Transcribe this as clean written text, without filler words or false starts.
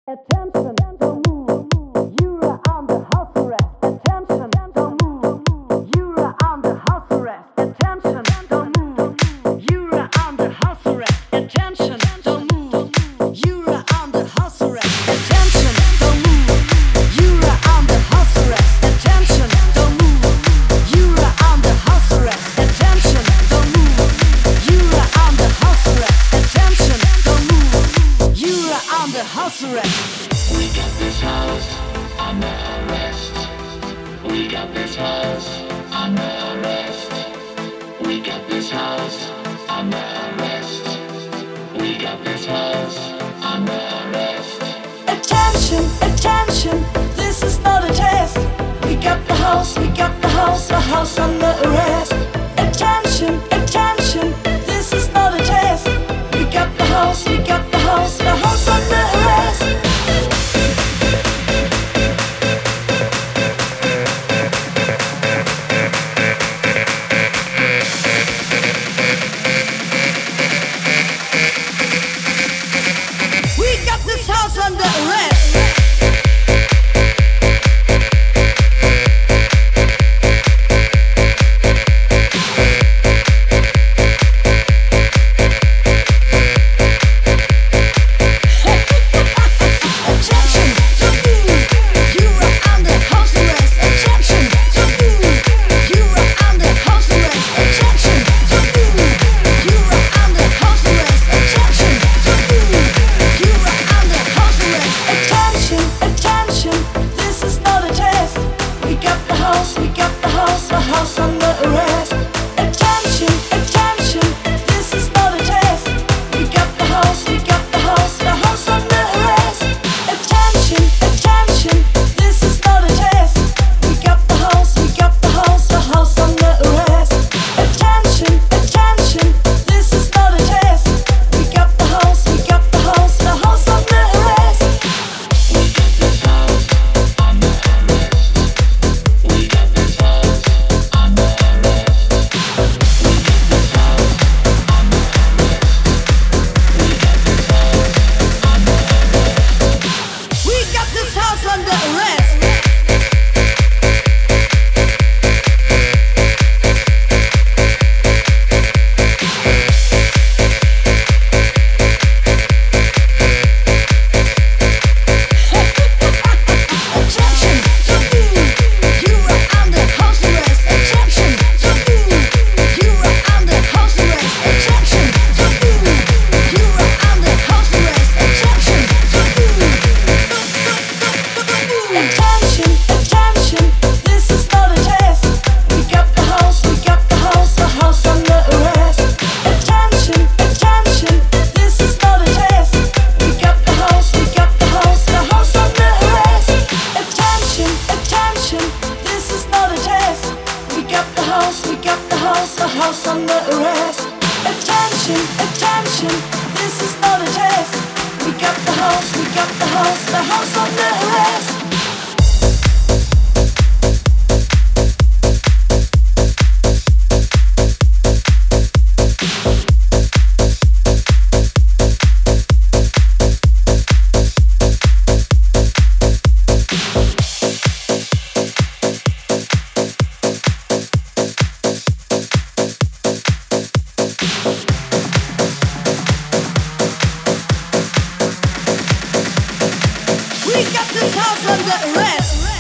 Attention, don't move. You're under house arrest. Attention, don't move. You're under house arrest. Attention, don't move. You're under house arrest. Attention, don't move. You're under house arrest. Attention, don't move. You're under house arrest. Attention, don't move. You're under house arrest. Attention, don't move. You're under house arrest. Attention, don't move. You're under house arrest. We got this house under arrest. We got this house under arrest. We got this house under arrest. We got this house under arrest. Attention, attention, this is not a test. We got the house under arrest. Attention, attention, this is not a test. We got the house under arrest. We got this house under arrest. Attention, don't move. You are under house arrest. Attention, don't move. You are under house arrest. Attention, don't move. You are under house arrest. Attention, don't move. You are under house arrest. Attention, attention, this is not a test. We got the house under arrest. Attention, attention, this is not a test. We got the house under arrest. Attention, attention, this is not a test. We got the house under arrest. Attention, attention, this is not a test. We got the house under arrest. We got this house under arrest. We got this house under arrest. We got this house under arrest. We got this house under arrest. We got this house under arrest. Attention, don't move. You are under house arrest. Attention, don't move. You are under house arrest. Attention, don't move. You are under house arrest. Attention, don't move. Attention, attention, this is not a test. We got the house under arrest. Attention, attention, this is not a test. We got the house under arrest. Attention, attention, this is not a test. We got the house under arrest. Attention, attention, this is not a test. We got the house under arrest. We got this house under arrest.